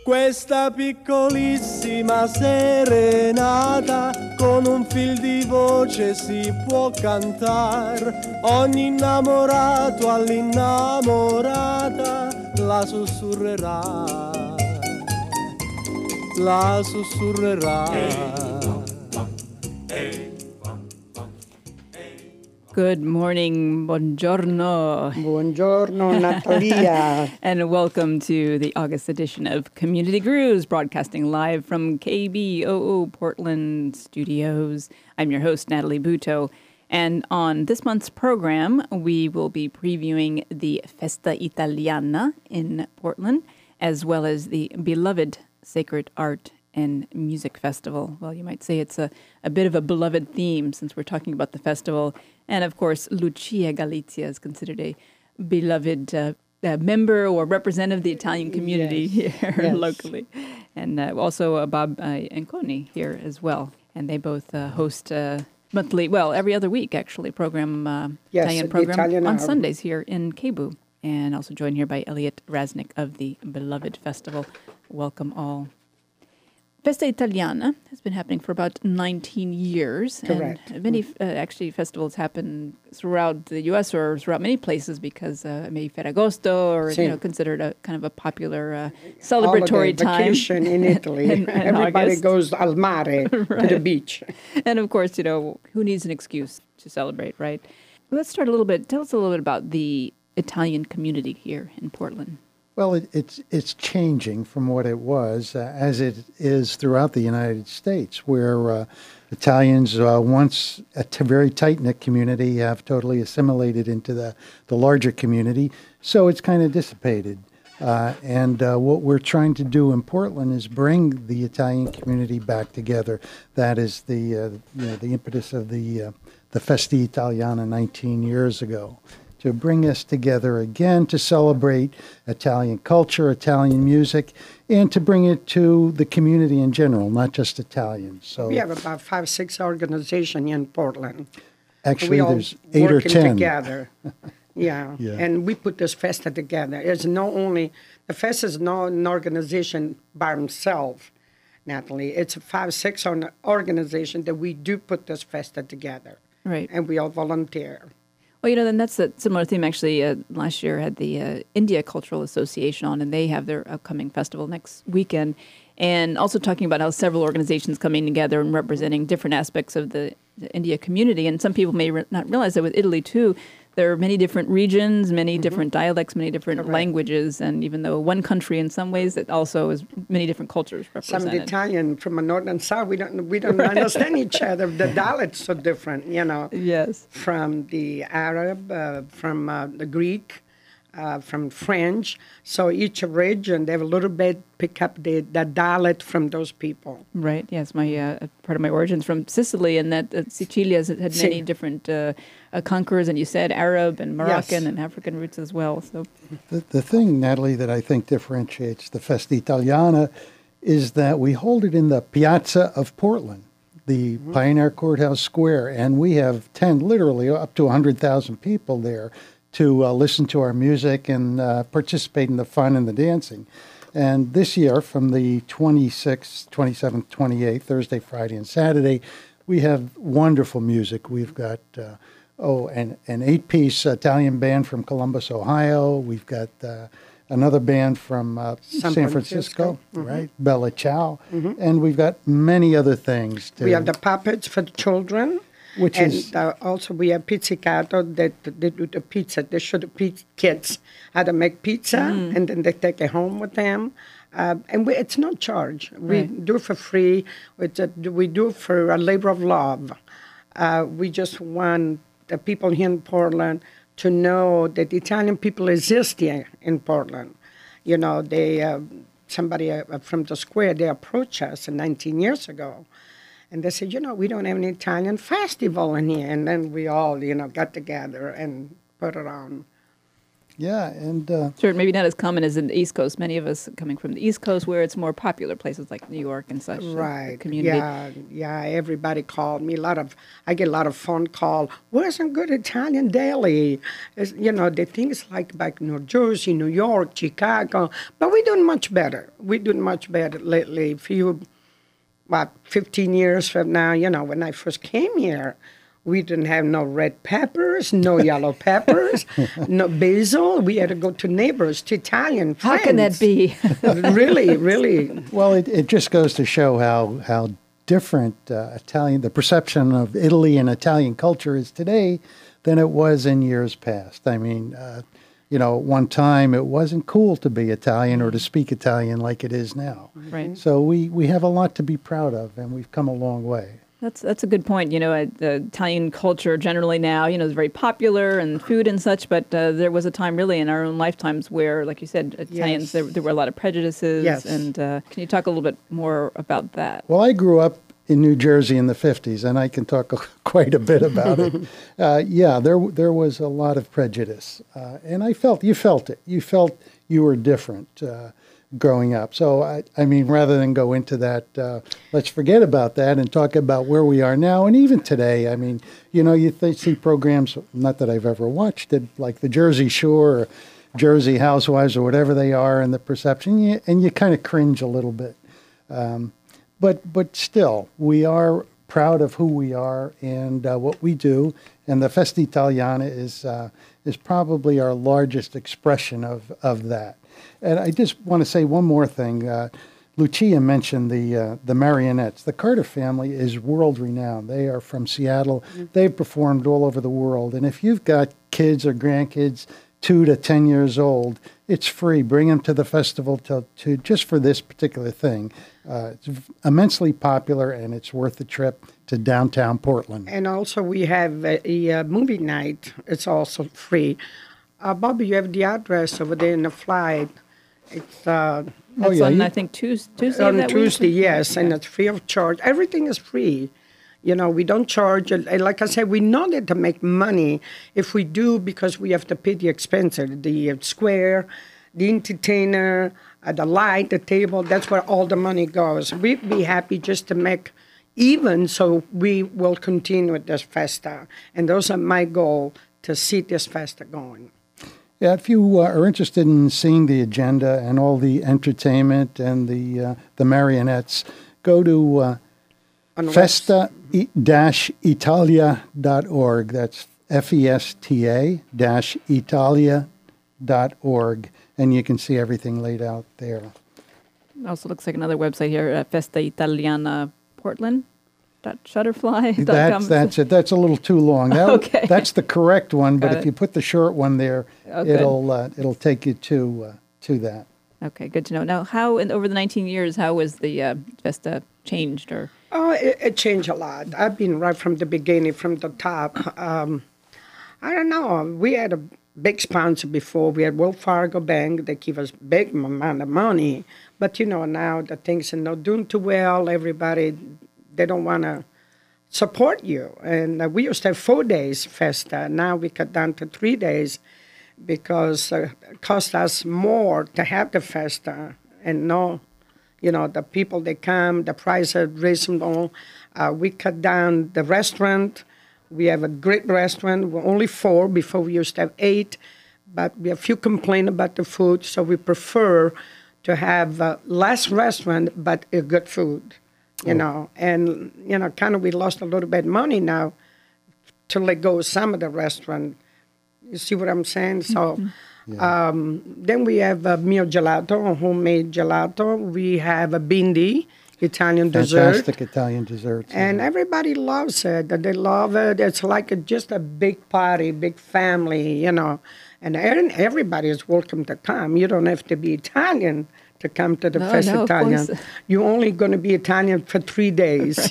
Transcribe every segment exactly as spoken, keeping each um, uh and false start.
Questa piccolissima serenata con un fil di voce si può cantar. Ogni innamorato all'innamorata la sussurrerà, la sussurrerà. Good morning, buongiorno. Buongiorno, Natalia. And welcome to the August edition of Community Grooves, broadcasting live from K B O O Portland Studios. I'm your host, Natalie Buto. And on this month's program, we will be previewing the Festa Italiana in Portland, as well as the beloved Sacred Art and Music Festival. Well, you might say it's a, a bit of a beloved theme since we're talking about the festival. And of course, Lucia Galizia is considered a beloved uh, uh, member or representative of the Italian community Yes. here Yes. locally. And uh, also uh, Bob uh, Anconi here as well. And they both uh, host uh, monthly, well, every other week actually, program, uh, Yes, Italian the program Italian on hour. Sundays here in Cebu. And also joined here by Elliot Raznick of the beloved festival. Welcome all. Festa Italiana has been happening for about nineteen years. Correct. And many, uh, actually, festivals happen throughout the U S or throughout many places because uh, maybe Ferragosto or, Si. you know, considered a kind of a popular uh, celebratory Holiday, time. vacation in Italy. in- in Everybody August. goes al mare, to the Right. beach. And of course, you know, who needs an excuse to celebrate, right? Let's start a little bit. Tell us a little bit about the Italian community here in Portland. Well, it, it's it's changing from what it was, uh, as it is throughout the United States, where uh, Italians, uh, once a t- very tight-knit community, have totally assimilated into the, the larger community. So it's kind of dissipated. Uh, and uh, what we're trying to do in Portland is bring the Italian community back together. That is the uh, you know the impetus of the uh, the Festa Italiana nineteen years ago, to bring us together again to celebrate Italian culture, Italian music, and to bring it to the community in general, not just Italians. So We have about five, six organizations in Portland. actually, we all there's eight or working ten. together. Yeah. Yeah. And we put this festa together. It's not only, the festa is not an organization by himself, Natalie. It's a five, six on organization that we do put this festa together. Right. And we all volunteer. Well, you know, then that's a similar theme. Actually, uh, last year had the uh, India Cultural Association on, and they have their upcoming festival next weekend. And also talking about how several organizations coming together and representing different aspects of the, the India community. And some people may re- not realize that with Italy, too, there are many different regions, many different dialects, many different Correct. languages. And even though one country in some ways, it also is many different cultures Some represented. Italian from the north and south, we don't we don't understand each other. The dialects so different, you know. Yes. From the Arab, uh, from uh, the Greek, uh, from French. So each region, they have a little bit pick up the, the dialect from those people. Right. Yes, my uh, part of my origins from Sicily, and that uh, Sicilia has had many Si. different uh, uh, conquerors, and you said Arab and Moroccan Yes. and African roots as well. So The, the thing, Natalie, that I think differentiates the Festa Italiana is that we hold it in the Piazza of Portland, the Pioneer Courthouse Square, and we have ten, literally up to one hundred thousand people there to uh, listen to our music and uh, participate in the fun and the dancing. And this year, from the twenty-sixth, twenty-seventh, twenty-eighth, Thursday, Friday, and Saturday, we have wonderful music. We've got, uh, oh, an, an eight-piece Italian band from Columbus, Ohio. We've got uh, another band from uh, San San, Francisco. Francisco, right? Bella Ciao. And we've got many other things. To, We have the puppets for the children. Which and is- uh, also we have pizzicato that they do the pizza. They show the pe- kids how to make pizza, and then they take it home with them. Uh, and we, it's not charge. We Right. do it for free. It's a, we do it for a labor of love. Uh, we just want the people here in Portland to know that Italian people exist here in Portland. You know, they uh, somebody uh, from the square, they approached us nineteen years ago. And they said, you know, we don't have an Italian festival in here. And then we all, you know, got together and put it on. Yeah, and uh, Sure, maybe not as common as in the East Coast. Many of us coming from the East Coast, where it's more popular, places like New York and such. the- the Right. community. Yeah. Yeah. Everybody called me. A lot of I get a lot of phone call. Where's some good Italian deli? It's, you know, the things like back New Jersey, New York, Chicago. But we're doing much better. We're doing much better lately. Few, about fifteen years from now, you know, when I first came here, we didn't have no red peppers, no yellow peppers, no basil. We had to go to neighbors, to Italian friends. How can that be? Really, really. well, it, it just goes to show how how different uh, Italian, the perception of Italy and Italian culture is today than it was in years past. I mean, uh, you know, at one time it wasn't cool to be Italian or to speak Italian like it is now. Right. So we, we have a lot to be proud of, and we've come a long way. That's that's a good point. You know, uh, the Italian culture generally now, you know, is very popular and food and such. But uh, there was a time, really, in our own lifetimes where, like you said, Italians Yes. there, there were a lot of prejudices. Yes. And uh, can you talk a little bit more about that? Well, I grew up in New Jersey in the fifties, and I can talk quite a bit about it. Uh, yeah, there there was a lot of prejudice, uh, and I felt you felt it. You felt you were different uh, growing up. So I, I mean, rather than go into that, uh, let's forget about that and talk about where we are now, and even today. I mean, you know, you th- see programs. Not that I've ever watched it, like the Jersey Shore, or Jersey Housewives, or whatever they are, and the perception, you, and you kind of cringe a little bit. Um, But but still, we are proud of who we are and uh, what we do. And the Festa Italiana is uh, is probably our largest expression of, of that. And I just want to say one more thing. Uh, Lucia mentioned the uh, the marionettes. The Carter family is world renowned. They are from Seattle. Mm-hmm. They've performed all over the world. And if you've got kids or grandkids two to ten years old, it's free. Bring them to the festival to, to just for this particular thing. Uh, it's immensely popular, and it's worth the trip to downtown Portland. And also we have a, a, movie night. It's also free. Uh, Bobby, you have the address over there in the flight. It's uh, That's oh, yeah, on, you- I think, Tues- Tuesday of on that Tuesday, week? yes, and it's free of charge. Everything is free. You know, we don't charge. And like I said, we know that to make money. If we do, because we have to pay the expenses, the uh, square, the entertainer, uh, the light, the table, that's where all the money goes. We'd be happy just to make even, so we will continue with this festa. And those are my goal, to see this festa going. Yeah, if you uh, are interested in seeing the agenda and all the entertainment and the uh, the marionettes, go to uh, On the festa dash italia dot org. That's F E S T A dash italia dot org, and you can see everything laid out there. Also looks like another website here, uh, Festa Italiana Portland. Dot shutterfly. dot That's com. that's it. That's a little too long. That, Okay. That's the correct one, but Got if it. you put the short one there, Oh, good. it'll uh, it'll take you to uh, to that. Okay, good to know. Now, how in over the nineteen years, how was the uh, Festa changed? Or Oh, it, it changed a lot. I've been right from the beginning, from the top. Um, I don't know. We had a big sponsor before. We had Wells Fargo Bank. They give us big amount of money. But, you know, now the things are not doing too well. Everybody, they don't want to support you. And uh, we used to have four days Festa. Now we cut down to three days because uh, it cost us more to have the Festa and no. You know, the people, they come, the price is reasonable. Uh, we cut down the restaurant. We have a great restaurant. We're only four. Before we used to have eight. But we have few complain about the food, so we prefer to have uh, less restaurant, but a good food, you Oh. know. And, you know, kind of we lost a little bit of money now to let go of some of the restaurant. You see what I'm saying? So... Yeah. Um, then we have a mio gelato, homemade gelato. We have a bindi, Italian Fantastic dessert. Italian desserts. And everybody loves it. They love it. It's like a, just a big party, big family, you know. And everybody is welcome to come. You don't have to be Italian to come to the No, Festa no, of Italian. course. You're only going to be Italian for three days.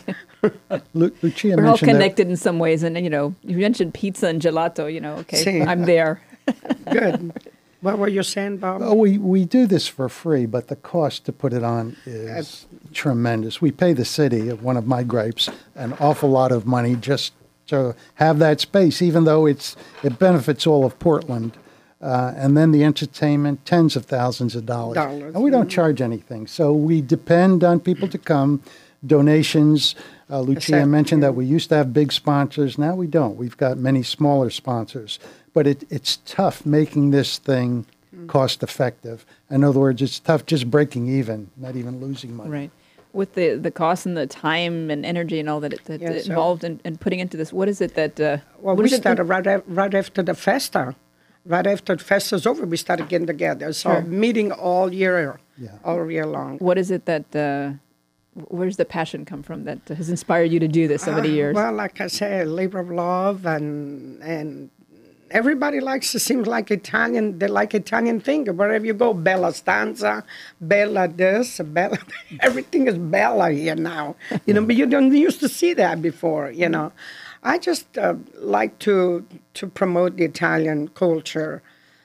Lu- Lucia we're all mentioned that- connected in some ways, and you know, you mentioned pizza and gelato. You know, okay, See. I'm there. Good. What were you saying, Bob? Oh, we, we do this for free, but the cost to put it on is That's- tremendous. We pay the city, one of my gripes, an awful lot of money just to have that space, even though it's it benefits all of Portland. Uh, and then the entertainment, tens of thousands of dollars. Dollars. And we don't charge anything. So we depend on people to come, donations. Uh, Lucia Exactly. mentioned that we used to have big sponsors. Now we don't. We've got many smaller sponsors. But it, it's tough making this thing cost effective. In other words, it's tough just breaking even, not even losing money. Right. With the, the cost and the time and energy and all that, it, that Yeah, so- involved in, in putting into this, what is it that... Uh, Well, what we is it that- started right, af- right after the festa. Right after the festa's over, we started getting together. So Sure. meeting all year, Yeah. all year long. What is it that... Uh, where's the passion come from that has inspired you to do this over the Uh, years? Well, like I said, labor of love, and and everybody likes. It seems like Italian. They like Italian thing. Wherever you go, Bella Stanza, Bella this, Bella. Everything is Bella here now. You know, but you don't used to see that before. You know, I just uh, like to to promote the Italian culture.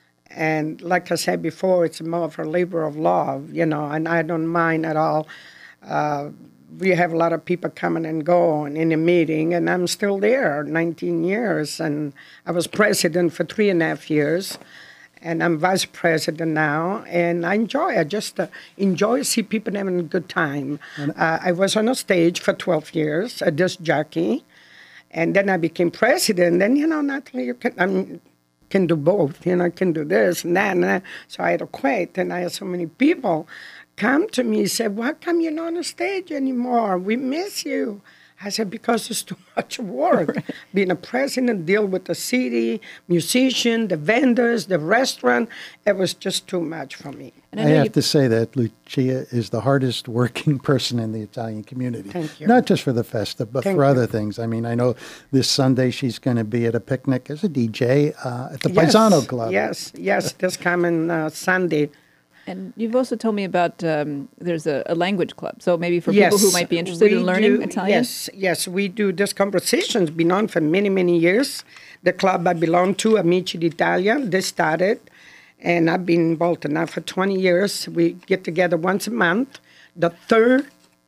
And like I said before, it's more of a labor of love, you know, and I don't mind at all. Uh, we have a lot of people coming and going in a meeting, and I'm still there, nineteen years, and I was president for three and a half years, and I'm vice president now, and I enjoy. I just uh, enjoy see people having a good time. Uh, I was on a stage for twelve years, a disc jockey, and then I became president. And you know, Natalie, you can I'm, can do both. You know, I can do this and that, and that. So I had to quit, and I had so many people come to me and said, "Why come you're not on the stage anymore? We miss you." I said, "Because it's too much work. Right. Being a president, deal with the city, musician, the vendors, the restaurant, it was just too much for me." And I, I know have you- to say that Lucia is the hardest working person in the Italian community. Thank you. Not just for the festa, but Thank for you. other things. I mean, I know this Sunday she's going to be at a picnic as a D J uh, at the Yes, Paisano Club. Yes, yes, this coming uh, Sunday. And you've also told me about um, there's a, a language club. So maybe for Yes, people who might be interested in we learning do- Italian. Yes, yes, we do. This conversation's been on for many, many years. The club I belong to, Amici d'Italia, they started, and I've been involved in that for twenty years. We get together once a month, the third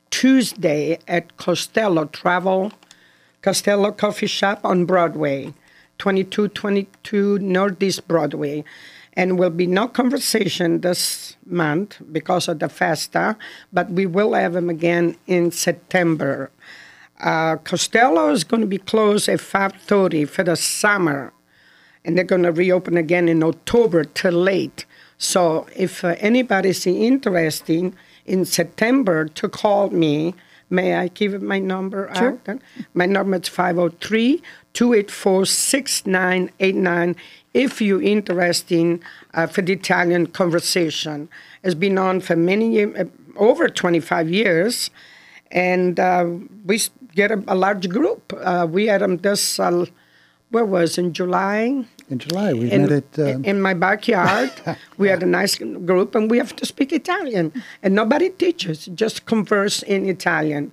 Tuesday at Costello Travel, Costello Coffee Shop on Broadway, twenty-two twenty-two Northeast Broadway. And will be no conversation this month because of the festa, but we will have them again in September. Uh, Costello is going to be closed at five thirty for the summer, and they're going to reopen again in October till late. So if uh, anybody's interested in September to call me, may I give my number Sure. out? Then? My number is five oh three, two eight four, six nine eight nine. If you're interested uh, for the Italian conversation. It's been on for many years, uh, over twenty-five years, and uh, we s- get a, a large group. Uh, we had them this, uh, where was in July? In July, we in, met at... Um, in my backyard. We had a nice group, and we have to speak Italian. And nobody teaches, just converse in Italian.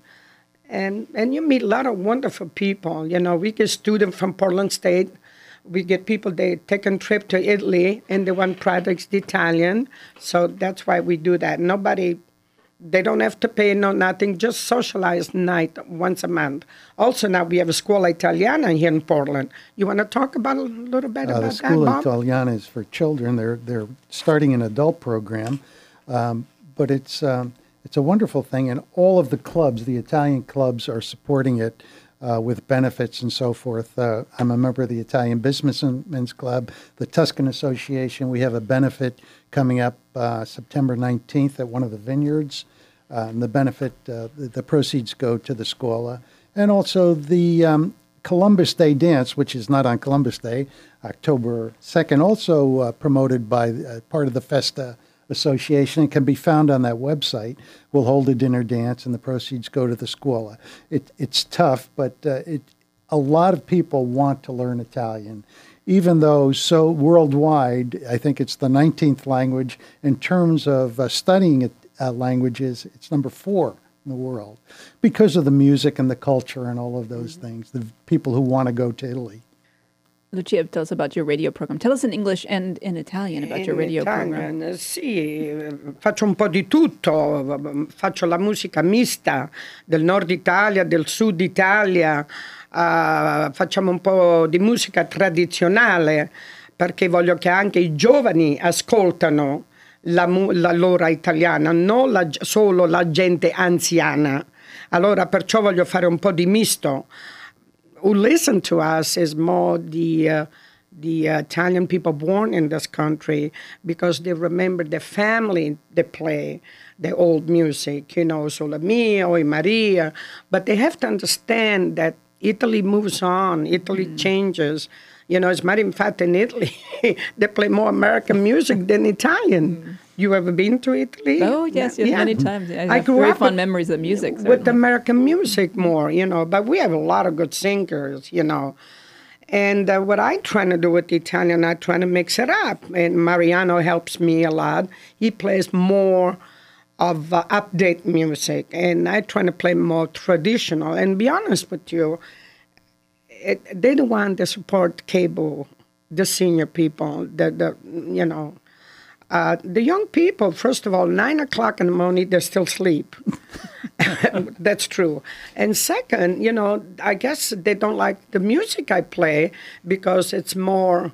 And and you meet a lot of wonderful people. You know, we get students from Portland State. We get people, they take a trip to Italy, and they want products Italian. So that's why we do that. Nobody, they don't have to pay, no nothing, just socialize night once a month. Also now we have a Scuola Italiana here in Portland. You want to talk about a little bit Uh, about the that, School Bob? Italiana is for children. They're they're starting an adult program, um, but it's um, it's a wonderful thing, and all of the clubs, the Italian clubs, are supporting it uh, with benefits and so forth. Uh, I'm a member of the Italian Businessmen's Club, the Tuscan Association. We have a benefit coming up uh, September nineteenth at one of the vineyards. Uh, and the benefit, uh, the, the proceeds go to the Scuola, and also the um, Columbus Day Dance, which is not on Columbus Day, October second, also uh, promoted by uh, part of the Festa Association, and can be found on that website. We'll hold a dinner dance, and the proceeds go to the Scuola. It, it's tough, but uh, it, a lot of people want to learn Italian, even though so worldwide, I think it's the nineteenth language. In terms of uh, studying it, uh, languages, it's number four in the world because of the music and the culture and all of those things, the people who want to go to Italy. Lucia, tell us about your radio program. Tell us in English and in Italian about your In radio program. Italian, eh, sì, eh, faccio un po' di tutto, faccio la musica mista del nord Italia, del sud Italia, uh, facciamo un po' di musica tradizionale, perché voglio che anche i giovani ascoltano la, la loro italiana, non la, solo la gente anziana. Allora perciò voglio fare un po' di misto. Who listen to us is more the uh, the uh, Italian people born in this country because they remember the family they play the old music, you know, Sole Mio, e Maria. But they have to understand that Italy moves on, Italy mm. changes. You know, as a matter of fact, in Italy, they play more American music than Italian. Mm. You ever been to Italy? Oh, yes, yes, yeah. many times. I, I have grew very up fond with, memories of music. With certainly. American music more, you know, but we have a lot of good singers, you know. And uh, what I try to do with the Italian, I try to mix it up. And Mariano helps me a lot. He plays more of uh, update music, and I try to play more traditional. And be honest with you, it, they don't want to support cable, the senior people, the, the you know. Uh, the young people, first of all, nine o'clock in the morning, they still sleep. That's true. And second, you know, I guess they don't like the music I play because it's more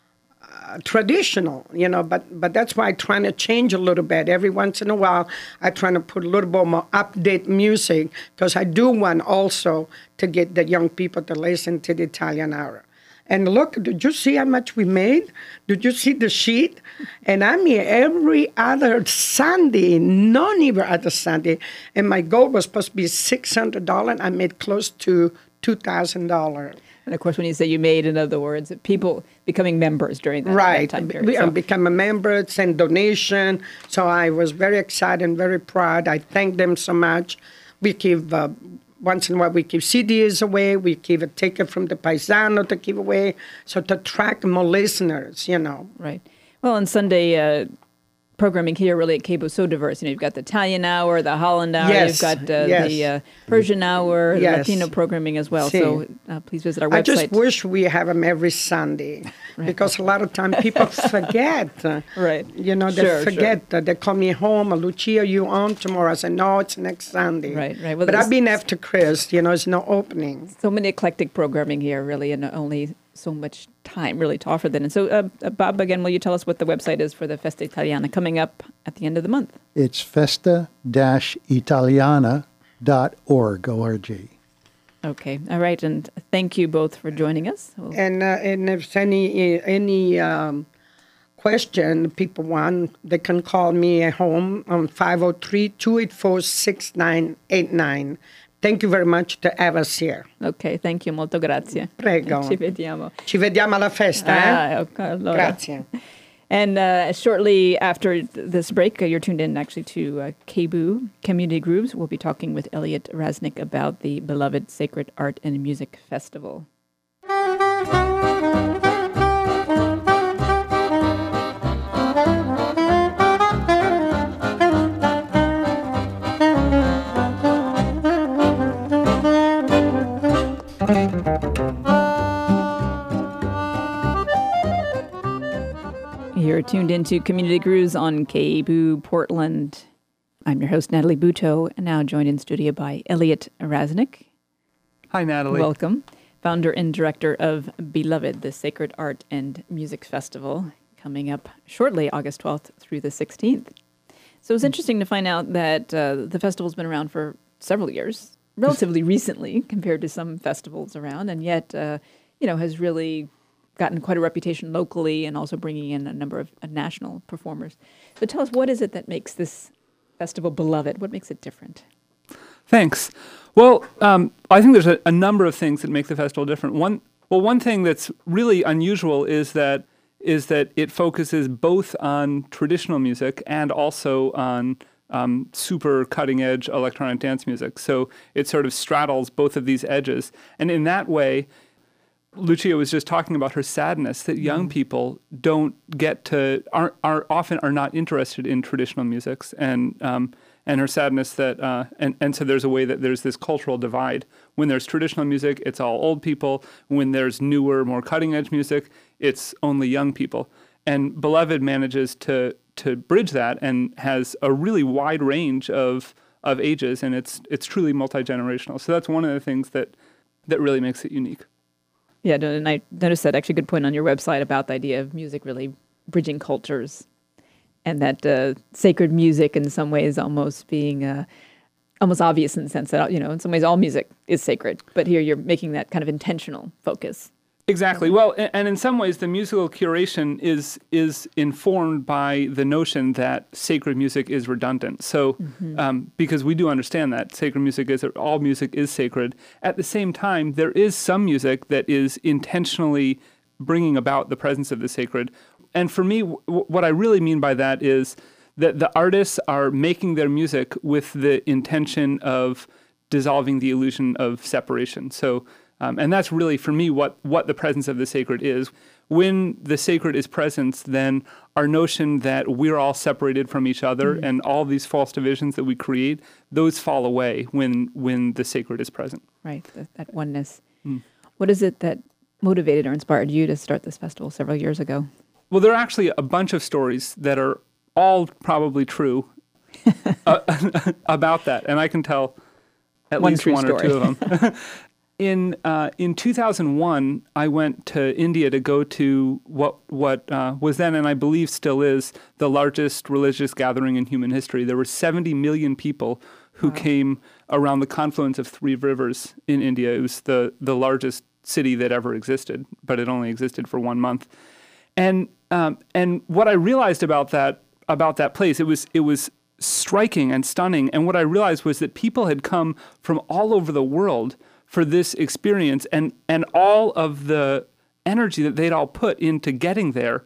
uh, traditional, you know, but, but that's why I'm trying to change a little bit. Every once in a while, I try to put a little bit more update music because I do want also to get the young people to listen to the Italian hour. And look, did you see how much we made? Did you see the sheet? And I'm here every other Sunday, not even other Sunday. And my goal was supposed to be six hundred dollars. I made close to two thousand dollars. And of course, when you say you made, in other words, people becoming members during that, right. that time period. Right. So. Become a member, send donation. So I was very excited and very proud. I thank them so much. We give... Uh, Once in a while, we give C Ds away. We give a ticket from the Paisano to give away, so to attract more listeners, you know. Right. Well, on Sunday, uh, programming here really at Cabo so diverse. You know, you've got the Italian hour, the Holland hour, yes. you've got uh, yes. the uh, Persian hour, the yes. Latino programming as well. Si. So uh, please visit our website. I just wish we have them every Sunday right. because a lot of times people forget. Right. You know, they sure, forget. Sure. They call me home, Lucia, you on tomorrow? I said, no, it's next Sunday. Right, right. Well, but I've been after Chris, you know, it's no opening. So many eclectic programming here, really, and only so much time really to offer that. And so, uh, uh, Bob, again, will you tell us what the website is for the Festa Italiana coming up at the end of the month? It's festa dash italiana dot org, O R G. Okay, all right, and thank you both for joining us. We'll... And uh, and if any any um, question people want, they can call me at home on five oh three, two eight four, six nine eight nine. Thank you very much to have us here. Ok, thank you, molto grazie. Prego. Ci vediamo. Ci vediamo alla festa, ah, eh? Okay, allora. Grazie. And uh, shortly after this break, uh, you're tuned in actually to uh, K B U Community Grooves. We'll be talking with Elliot Raznick about the beloved Sacred Art and Music Festival. You're tuned into Community Grooves on K B U Portland. I'm your host, Natalie Butow, and now joined in studio by Elliot Raznick. Hi, Natalie. Welcome. Founder and director of Beloved, the Sacred Art and Music Festival, coming up shortly, August twelfth through the sixteenth. So it's interesting to find out that uh, the festival's been around for several years, relatively recently compared to some festivals around, and yet, uh, you know, has really gotten quite a reputation locally and also bringing in a number of uh, national performers. So tell us, what is it that makes this festival beloved? What makes it different? Thanks. Well, um, I think there's a, a number of things that make the festival different. One, well, one thing that's really unusual is that is that it focuses both on traditional music and also on um, super cutting-edge electronic dance music. So it sort of straddles both of these edges. And in that way, Lucia was just talking about her sadness that young people don't get to, are, are often are not interested in traditional musics, and um, and her sadness that, uh, and, and so there's a way that there's this cultural divide. When there's traditional music, it's all old people. When there's newer, more cutting-edge music, it's only young people. And Beloved manages to to bridge that and has a really wide range of of ages, and it's it's truly multi-generational. So that's one of the things that that really makes it unique. Yeah, no, and I noticed that actually good point on your website about the idea of music really bridging cultures, and that uh, sacred music in some ways almost being uh, almost obvious in the sense that, you know, in some ways all music is sacred, but here you're making that kind of intentional focus. Exactly. Well, and in some ways, the musical curation is is informed by the notion that sacred music is redundant. So, mm-hmm. um, because we do understand that sacred music is all music is sacred. At the same time, there is some music that is intentionally bringing about the presence of the sacred. And for me, w- what I really mean by that is that the artists are making their music with the intention of dissolving the illusion of separation. So. Um, and that's really, for me, what, what the presence of the sacred is. When the sacred is present, then our notion that we're all separated from each other mm-hmm. and all these false divisions that we create, those fall away when when the sacred is present. Right, that, that oneness. Mm. What is it that motivated or inspired you to start this festival several years ago? Well, there are actually a bunch of stories that are all probably true uh, about that. And I can tell at one least one story. or two of them. In uh, in two thousand one, I went to India to go to what what uh, was then, and I believe still is, the largest religious gathering in human history. There were seventy million people who wow. came around the confluence of three rivers in India. It was the, the largest city that ever existed, but it only existed for one month. And um, and what I realized about that about that place, it was it was striking and stunning. And what I realized was that people had come from all over the world for this experience, and, and all of the energy that they'd all put into getting there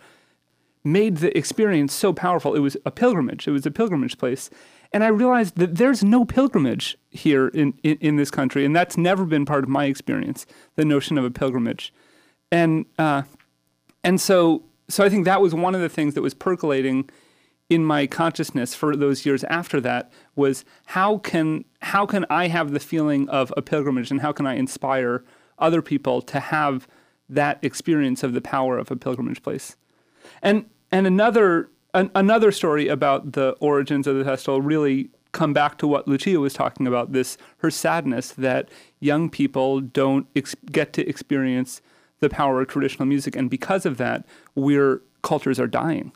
made the experience so powerful. It was a pilgrimage. It was a pilgrimage place. And I realized that there's no pilgrimage here in, in, in this country, and that's never been part of my experience, the notion of a pilgrimage. And uh, and so so I think that was one of the things that was percolating in my consciousness for those years after that, was how can how can I have the feeling of a pilgrimage, and how can I inspire other people to have that experience of the power of a pilgrimage place? And and another an, another story about the origins of the festival really come back to what Lucia was talking about, this her sadness that young people don't ex- get to experience the power of traditional music, and because of that, we're cultures are dying.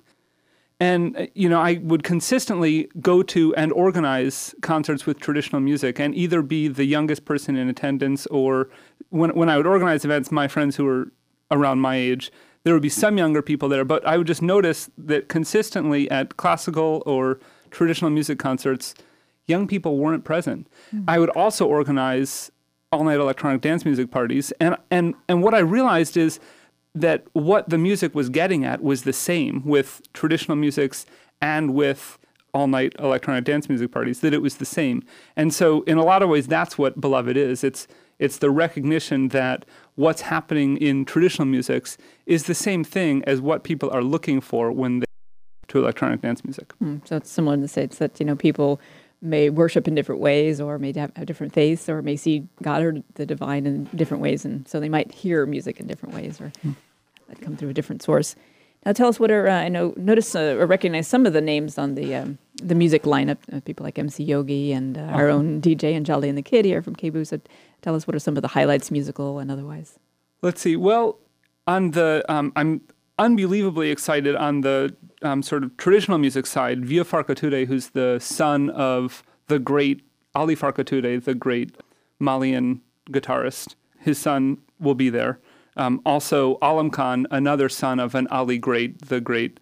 And, you know, I would consistently go to and organize concerts with traditional music and either be the youngest person in attendance, or when when I would organize events, my friends who were around my age, there would be some younger people there. But I would just notice that consistently at classical or traditional music concerts, young people weren't present. Mm-hmm. I would also organize all-night electronic dance music parties. And, and, and what I realized is that what the music was getting at was the same with traditional musics and with all-night electronic dance music parties, that it was the same. And so in a lot of ways, that's what Beloved is. It's it's the recognition that what's happening in traditional musics is the same thing as what people are looking for when they to electronic dance music. Mm, so it's similar in the sense that, you know, people may worship in different ways, or may have, have different faiths, or may see God or the divine in different ways, and so they might hear music in different ways, or mm. that come through a different source. Now, tell us what are uh, I know notice uh, or recognize some of the names on the um, the music lineup. Uh, people like M C Yogi and uh, uh-huh. our own D J Anjali and the Kid here from K B O O. So tell us what are some of the highlights, musical and otherwise. Let's see. Well, on the um, I'm unbelievably excited on the um, sort of traditional music side. Vio Farkature, who's the son of the great Ali Farkature, the great Malian guitarist. His son will be there. Um, also, Alam Khan, another son of an Ali great, the great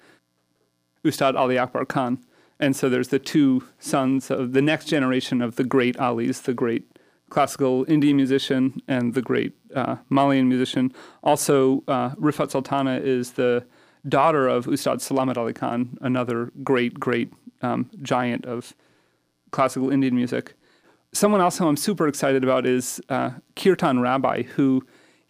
Ustad Ali Akbar Khan. And so there's the two sons of the next generation of the great Alis, the great classical Indian musician and the great uh, Malian musician. Also, uh, Rifat Sultana is the daughter of Ustad Salamat Ali Khan, another great, great um, giant of classical Indian music. Someone else who I'm super excited about is uh, Kirtan Rabbi, who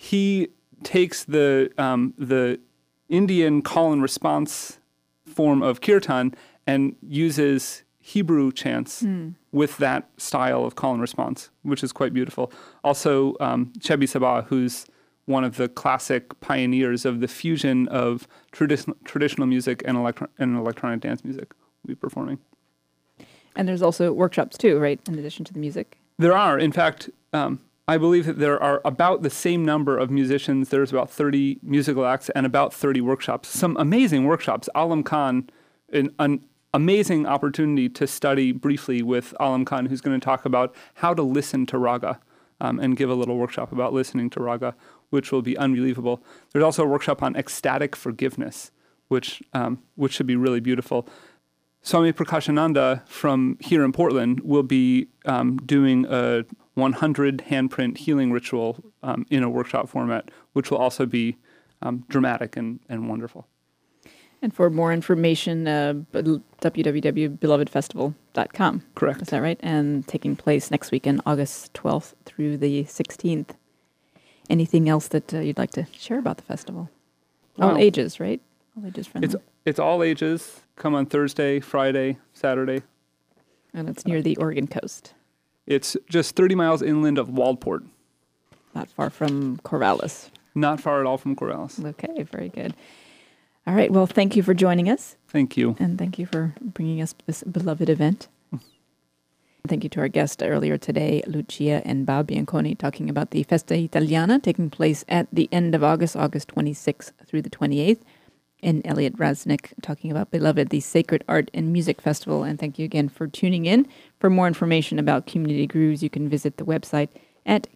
he takes the um, the Indian call and response form of kirtan and uses Hebrew chants mm. with that style of call and response, which is quite beautiful. Also, um, Chebi Sabah, who's one of the classic pioneers of the fusion of tradi- traditional music and, electro- and electronic dance music, will be performing. And there's also workshops too, right, in addition to the music? There are. In fact, um, I believe that there are about the same number of musicians. There's about thirty musical acts and about thirty workshops. Some amazing workshops. Alam Khan, an, an amazing opportunity to study briefly with Alam Khan, who's going to talk about how to listen to raga um, and give a little workshop about listening to raga, which will be unbelievable. There's also a workshop on ecstatic forgiveness, which um, which should be really beautiful. Swami Prakashananda from here in Portland will be um, doing a one hundred handprint healing ritual um, in a workshop format, which will also be um, dramatic and, and wonderful. And for more information, uh, w w w dot beloved festival dot com. Correct. Is that right? And taking place next weekend, August twelfth through the sixteenth. Anything else that uh, you'd like to share about the festival? All Well, ages, right? All ages friendly. It's it's all ages. Come on Thursday, Friday, Saturday. And it's near the Oregon coast, It's just thirty miles inland of Waldport. not far from Corvallis. Not far at all from Corvallis. Okay, very good. All right, well, thank you for joining us, Thank you. and thank you for bringing us this beloved event. Thank you to our guest earlier today, Lucia and Bob Bianconi, talking about the Festa Italiana taking place at the end of August, August twenty-sixth through the twenty-eighth, and Elliot Raznick talking about Beloved, the Sacred Art and Music Festival. And thank you again for tuning in. For more information about Community Grooves, you can visit the website at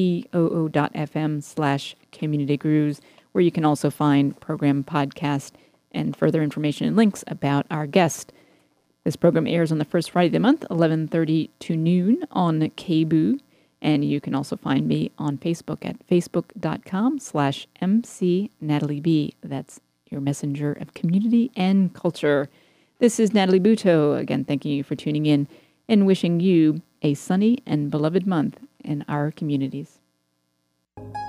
kboo.fm slash community grooves, where you can also find program podcast and further information and links about our guest. This program airs on the first Friday of the month, eleven thirty to noon on K B O O. And you can also find me on Facebook at facebook.com slash MC Natalie B. That's your messenger of community and culture. This is Natalie Butow, again, thanking you for tuning in and wishing you a sunny and beloved month in our communities.